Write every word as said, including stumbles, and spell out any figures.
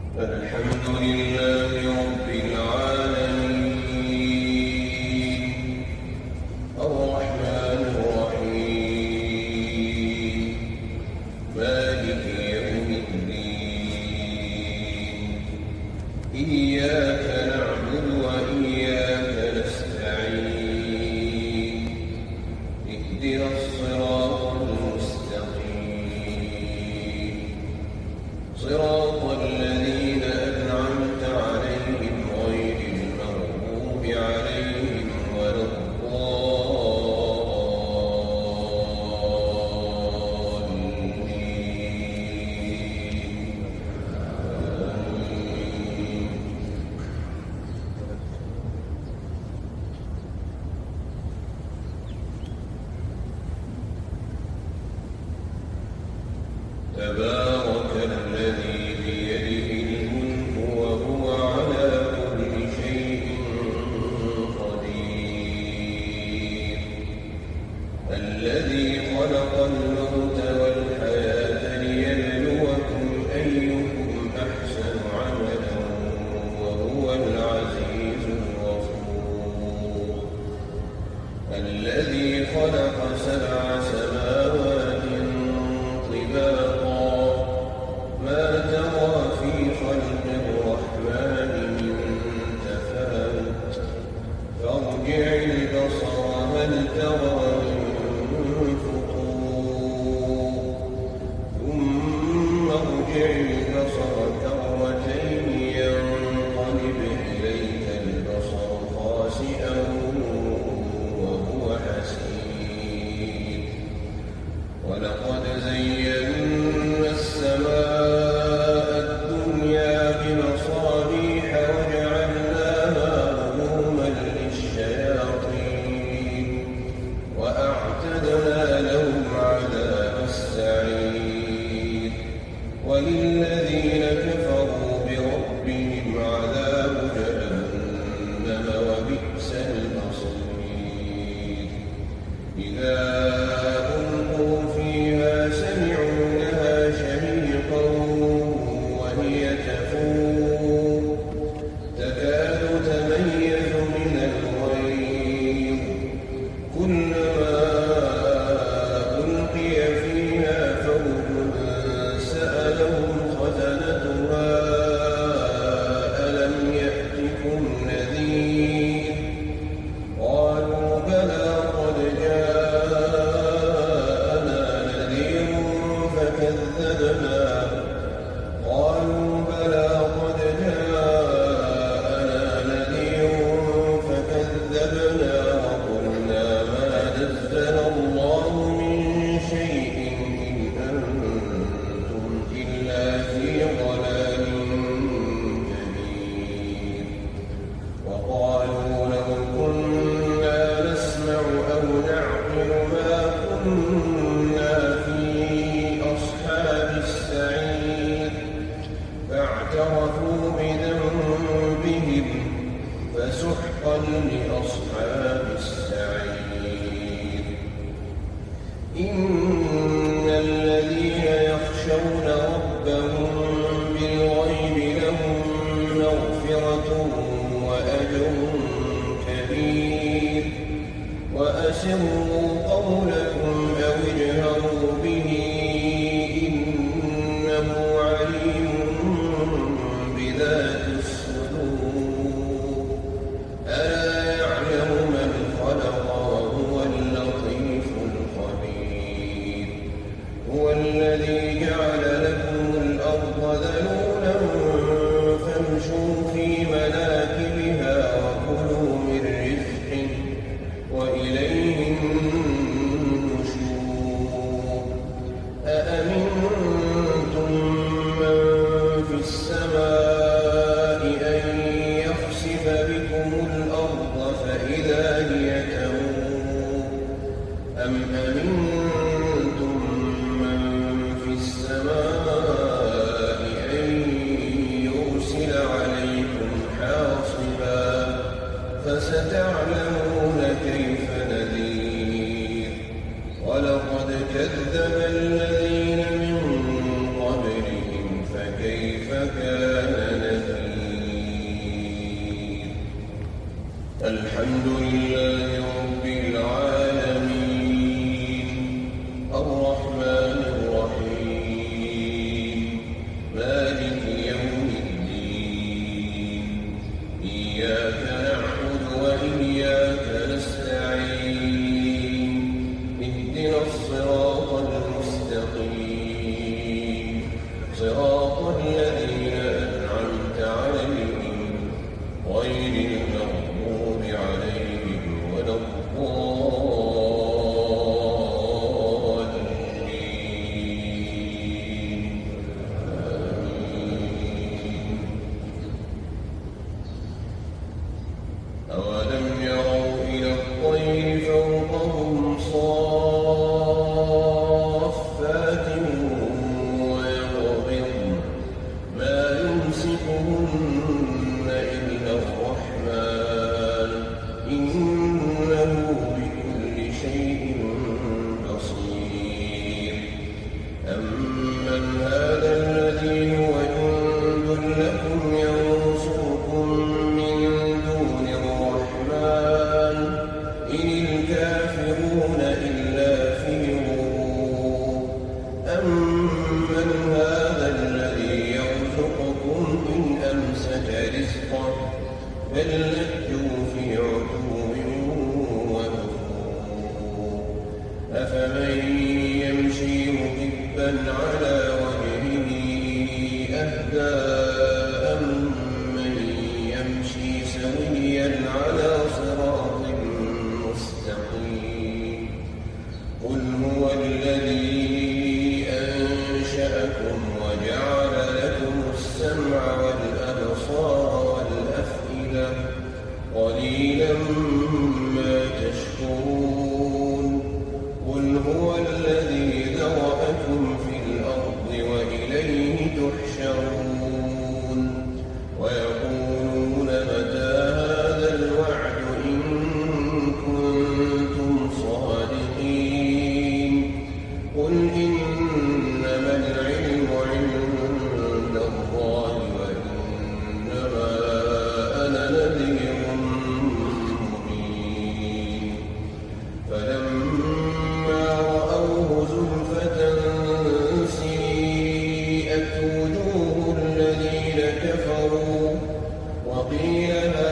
الحمد لله رب العالمين الرحمن الرحيم مالك يوم الدين إياك نعبد وإياك نستعين اهدنا الصراط المستقيم صراط الذين أنعمت عليهم غير المغضوب عليهم ولا الضالين. تبارك الذي بيده الملك وهو على كل شيء قدير الذي خلق الموت والحياة ليبلوكم أيكم أحسن عملا وهو العزيز الغفور الذي خلق سبع سماوات طباقا ما ترى في خلق الرحمن من تفاوت فارجع البصر هل ترى من فطور ثم ارجع البصر كرتين ينقلب إليك البصر خاسئا وهو حسير ولقد زينا السماء الدنيا بمصابيح وجعلناها رجوما للشياطين وأعتدنا لهم عذاب السعير وللذين كفروا بربهم عذاب جهنم وبئس المصير إذا ألقوا فيها سمعوا لها شهيقا وهي تفور تكاد تميز من الغيظ كلما ألقي فيها فوج سألهم خزنتها ألم يأتكم نذير قالوا بلى قد جاءنا نذير فكذبنا قالوا بلى قد جاءنا نذير فكذبنا وقلنا ما نزل الله من شيء إن أنتم إلا في ضلال كبير وقالوا لو كنا نسمع أو نعقل ما كنا في أصحاب السعير فاعترفوا بذنبهم فسحقا لأصحاب السعير إن الذين يخشون ربهم بالغيب لهم مغفرة وأجر كبير وأسروا قولكم أو اجهروا به إنه عليم بذات الصدور ألا يعلم من خلق وهو اللطيف الخبير هو الذي جعل لكم الأرض ذلولا فامشوا في مناكبها وكلوا من رزقه وإليه النشور صراط الذين أنعمت عليهم غير المغضوب عليهم ولا الضالين. أولم يروا إلى الطير فوقهم صافات ويقبضن ما يمسكهن إلا الرحمن إنه بكل شيء بصير. أمن هذا الذي هو جند لكم ينصركم من دون الرحمن إن الكافرون إلا في غرور. أمن هذا الذي يرزقكم إن أمسك رزقه بل لجوا في عتو ونفور. أفمن يمشي مكبا على وجهه أهدى أمن يمشي سويا على صراط مستقيم. قل هو الذي أنشأكم وجعل لكم السمع والأبصار والأفئدة قليلا ما تشكرون. قل هو الذي ذرأكم في الأرض وإليه تحشرون. ويقولون متى هذا الوعد إن كنتم صادقين. قل إنما العلم عند الله وإنما أنا نذير مبين. فلما رأوه زلفة سيئت وجوه الذين كفروا وقيل